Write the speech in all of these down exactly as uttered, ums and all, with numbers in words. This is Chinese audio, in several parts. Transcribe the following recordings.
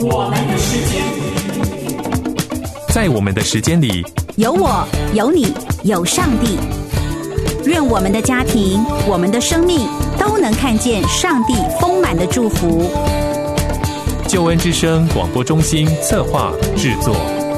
我们的时间， 在我们的时间里， 有我，有你，有上帝。愿我们的家庭，我们的生命都能看见上帝丰满的祝福。 救恩之声广播中心策划制作。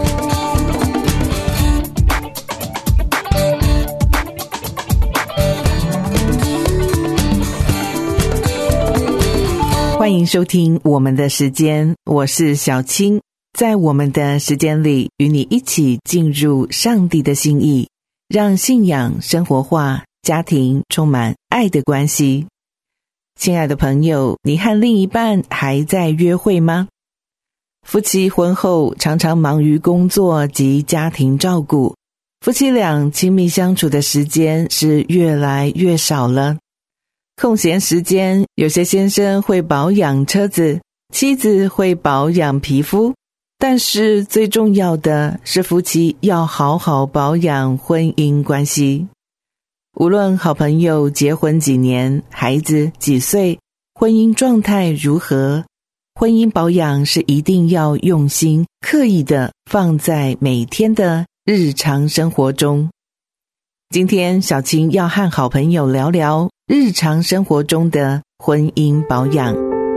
欢迎收听我们的时间，我是小青。在我们的时间里，与你一起进入上帝的心意，让信仰生活化，家庭充满爱的关系。亲爱的朋友，你和另一半还在约会吗？夫妻婚后常常忙于工作及家庭照顾，夫妻俩亲密相处的时间是越来越少了。空闲时间，有些先生会保养车子，妻子会保养皮肤，但是最重要的是夫妻要好好保养婚姻关系。无论好朋友结婚几年，孩子几岁，婚姻状态如何，婚姻保养是一定要用心刻意的放在每天的日常生活中。今天小青要和好朋友聊聊日常生活中的婚姻保养。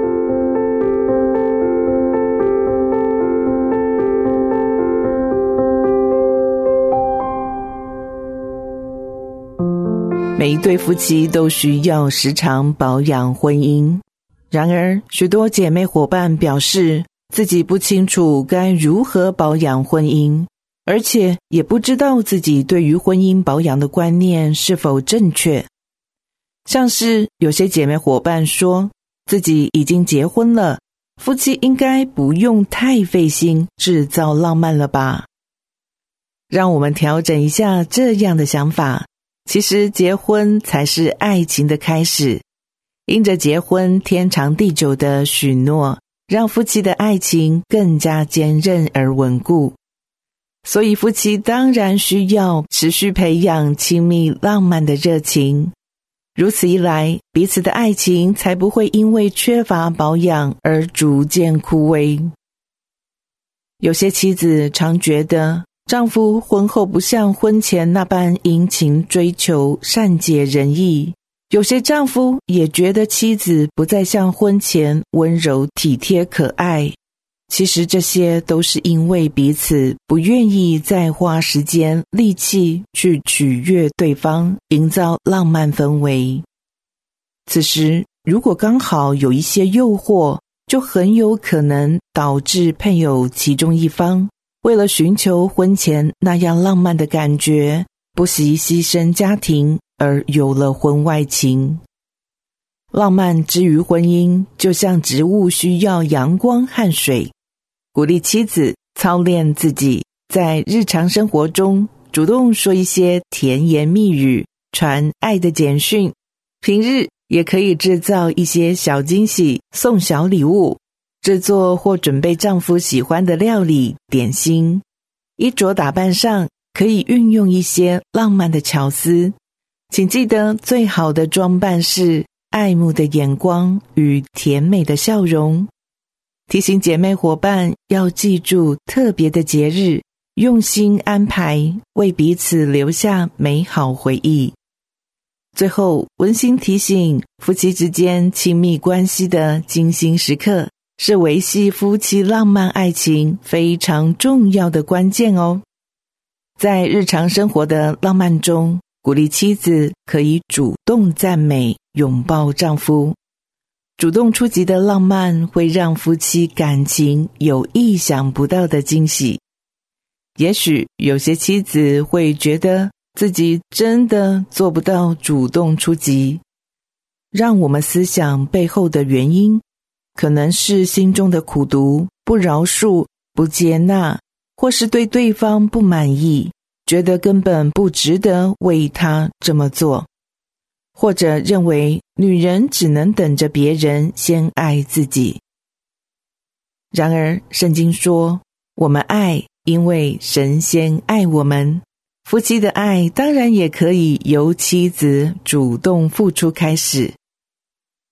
每一对夫妻都需要时常保养婚姻，然而许多姐妹伙伴表示自己不清楚该如何保养婚姻，而且也不知道自己对于婚姻保养的观念是否正确。像是有些姐妹伙伴说自己已经结婚了，夫妻应该不用太费心制造浪漫了吧？让我们调整一下这样的想法，其实结婚才是爱情的开始。因着结婚天长地久的许诺，让夫妻的爱情更加坚韧而稳固。所以夫妻当然需要持续培养亲密浪漫的热情，如此一来，彼此的爱情才不会因为缺乏保养而逐渐枯萎。有些妻子常觉得丈夫婚后不像婚前那般殷勤追求、善解人意，有些丈夫也觉得妻子不再像婚前温柔体贴可爱。其实这些都是因为彼此不愿意再花时间力气去取悦对方，营造浪漫氛围。此时如果刚好有一些诱惑，就很有可能导致配偶其中一方为了寻求婚前那样浪漫的感觉，不惜牺牲家庭而有了婚外情。浪漫之于婚姻，就像植物需要阳光和水。鼓励妻子操练自己，在日常生活中主动说一些甜言蜜语，传爱的简讯。平日也可以制造一些小惊喜，送小礼物，制作或准备丈夫喜欢的料理、点心。衣着打扮上可以运用一些浪漫的巧思，请记得最好的装扮是爱慕的眼光与甜美的笑容。提醒姐妹伙伴要记住特别的节日，用心安排，为彼此留下美好回忆。最后，温馨提醒，夫妻之间亲密关系的精心时刻，是维系夫妻浪漫爱情非常重要的关键哦。在日常生活的浪漫中，鼓励妻子可以主动赞美、拥抱丈夫。主动出击的浪漫会让夫妻感情有意想不到的惊喜。也许有些妻子会觉得自己真的做不到主动出击，让我们思想背后的原因，可能是心中的苦毒、不饶恕、不接纳，或是对对方不满意，觉得根本不值得为他这么做。或者认为女人只能等着别人先爱自己。然而圣经说，我们爱，因为神先爱我们。夫妻的爱当然也可以由妻子主动付出开始。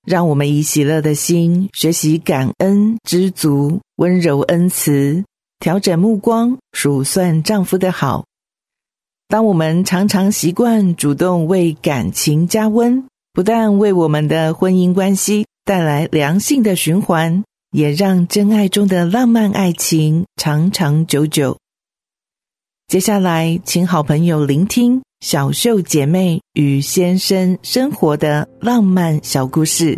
让我们以喜乐的心学习感恩、知足、温柔恩慈，调整目光，数算丈夫的好。当我们常常习惯主动为感情加温，不但为我们的婚姻关系带来良性的循环，也让真爱中的浪漫爱情长长久久。接下来，请好朋友聆听小秀姐妹与先生生活的浪漫小故事。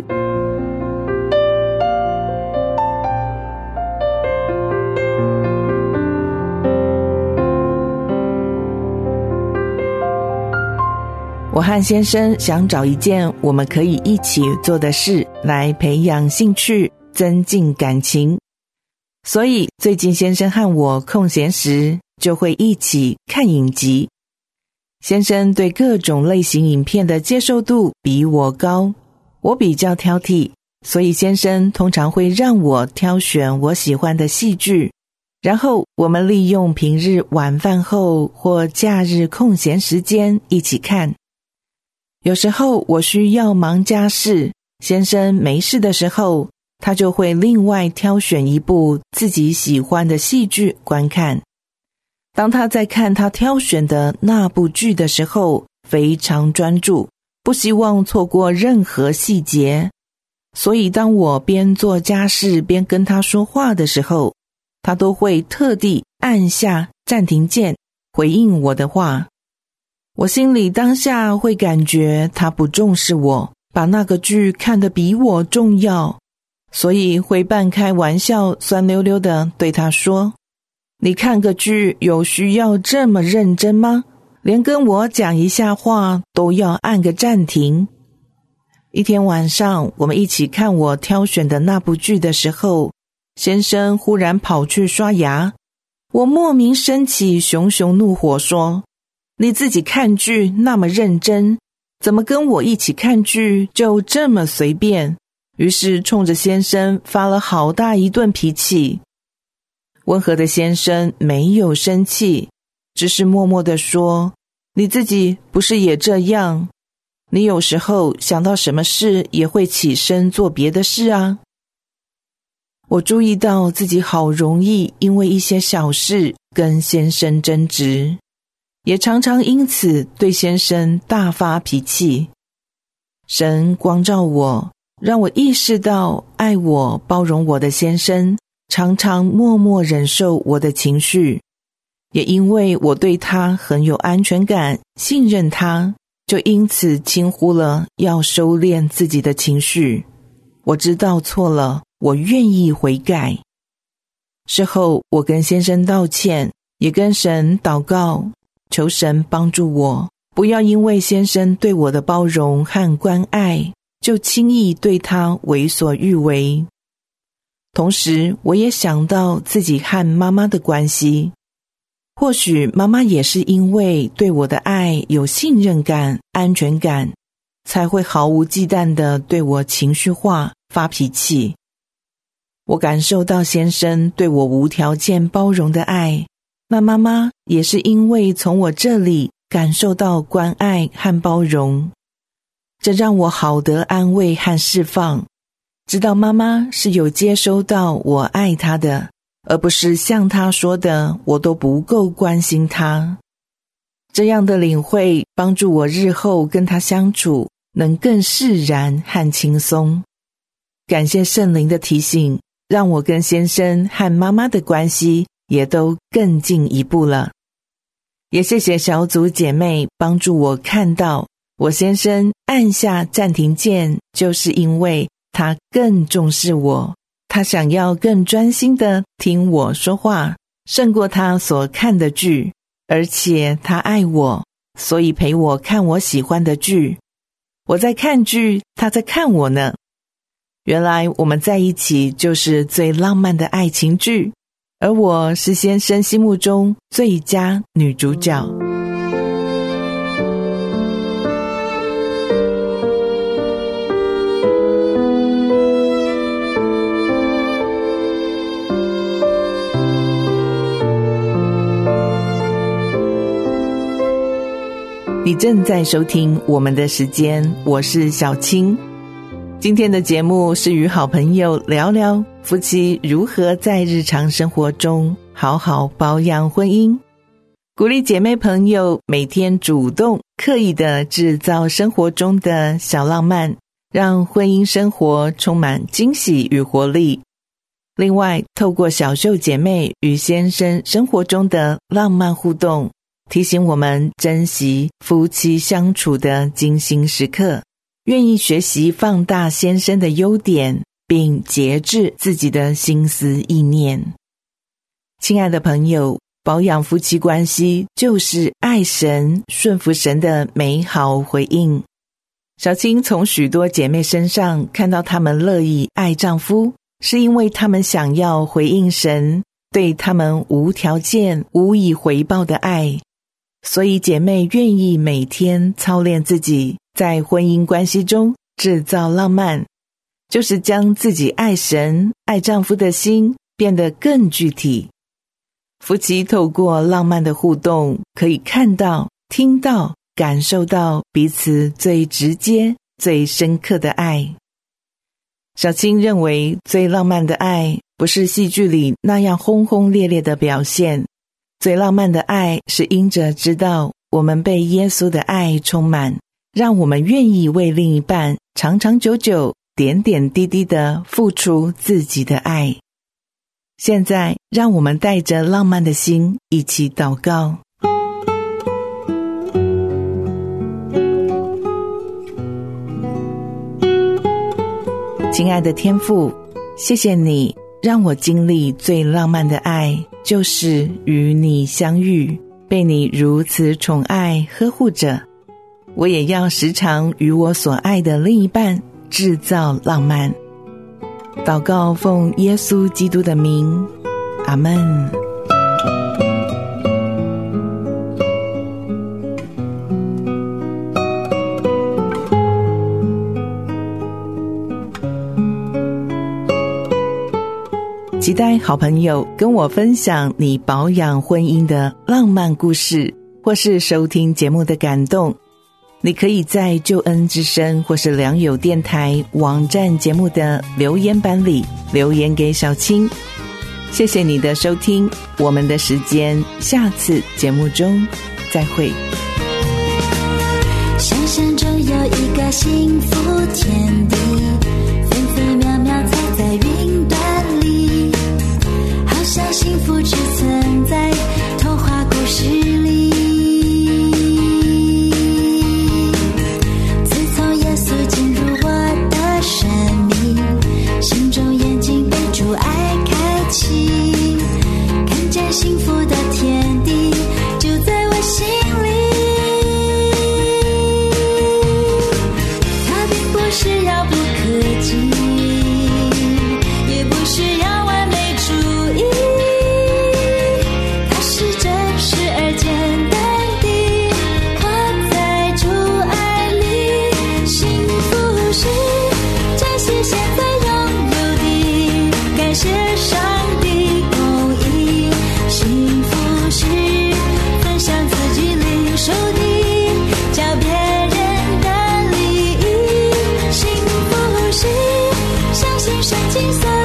我和先生想找一件我们可以一起做的事，来培养兴趣，增进感情。所以最近先生和我空闲时就会一起看影集。先生对各种类型影片的接受度比我高，我比较挑剔，所以先生通常会让我挑选我喜欢的戏剧，然后我们利用平日晚饭后或假日空闲时间一起看。有时候我需要忙家事，先生没事的时候，他就会另外挑选一部自己喜欢的戏剧观看。当他在看他挑选的那部剧的时候，非常专注，不希望错过任何细节。所以当我边做家事边跟他说话的时候，他都会特地按下暂停键回应我的话。我心里当下会感觉他不重视我，把那个剧看得比我重要，所以会半开玩笑酸溜溜地对他说，你看个剧有需要这么认真吗？连跟我讲一下话都要按个暂停。一天晚上，我们一起看我挑选的那部剧的时候，先生忽然跑去刷牙，我莫名生起熊熊怒火说，你自己看剧那么认真，怎么跟我一起看剧就这么随便？于是冲着先生发了好大一顿脾气。温和的先生没有生气，只是默默地说，你自己不是也这样？你有时候想到什么事也会起身做别的事啊。我注意到自己好容易因为一些小事跟先生争执，也常常因此对先生大发脾气。神光照我，让我意识到爱我包容我的先生常常默默忍受我的情绪，也因为我对他很有安全感，信任他，就因此轻忽了要收敛自己的情绪。我知道错了，我愿意悔改。事后我跟先生道歉，也跟神祷告，求神帮助我，不要因为先生对我的包容和关爱，就轻易对他为所欲为。同时我也想到自己和妈妈的关系，或许妈妈也是因为对我的爱有信任感、安全感，才会毫无忌惮地对我情绪化、发脾气。我感受到先生对我无条件包容的爱，那妈妈也是因为从我这里感受到关爱和包容，这让我好得安慰和释放，知道妈妈是有接收到我爱她的，而不是像她说的我都不够关心她。这样的领会帮助我日后跟她相处能更释然和轻松。感谢圣灵的提醒，让我跟先生和妈妈的关系也都更进一步了。也谢谢小组姐妹帮助我看到，我先生按下暂停键，就是因为他更重视我，他想要更专心地听我说话，胜过他所看的剧，而且他爱我，所以陪我看我喜欢的剧。我在看剧，他在看我呢。原来我们在一起就是最浪漫的爱情剧，而我是先生心目中最佳女主角。你正在收听我们的时间，我是小青。今今天的节目是与好朋友聊聊夫妻如何在日常生活中好好保养婚姻，鼓励姐妹朋友每天主动刻意的制造生活中的小浪漫，让婚姻生活充满惊喜与活力。另外，透过小秀姐妹与先生生活中的浪漫互动，提醒我们珍惜夫妻相处的精心时刻，愿意学习放大先生的优点，并节制自己的心思意念。亲爱的朋友，保养夫妻关系就是爱神、顺服神的美好回应。小青从许多姐妹身上看到她们乐意爱丈夫，是因为她们想要回应神对她们无条件、无以回报的爱。所以姐妹愿意每天操练自己，在婚姻关系中制造浪漫，就是将自己爱神、爱丈夫的心变得更具体。夫妻透过浪漫的互动，可以看到、听到、感受到彼此最直接、最深刻的爱。小青认为，最浪漫的爱不是戏剧里那样轰轰烈烈的表现，最浪漫的爱是因着知道我们被耶稣的爱充满，让我们愿意为另一半长长久久、点点滴滴地付出自己的爱。现在，让我们带着浪漫的心一起祷告。亲爱的天父，谢谢你让我经历最浪漫的爱，就是与你相遇，被你如此宠爱呵护着。我也要时常与我所爱的另一半制造浪漫。祷告奉耶稣基督的名，阿们。期待好朋友跟我分享你保养婚姻的浪漫故事，或是收听节目的感动。你可以在救恩之声或是良友电台网站节目的留言板里留言给小青。谢谢你的收听，我们的时间下次节目中再会。 想象中有一个幸福天地，分分秒秒踩在云端里，好像幸福只存在童话故事里。自从耶稣进入我的生命，心中眼睛被主爱开启，看见幸福的天地就在我心里。它并不是遥不可及，也不是要完美主义，它是真实而简单地活在主爱里。幸福是珍惜现在拥有的，感谢上帝公义。幸福是分享自己领受的，教别人的利益。幸福是相信圣经所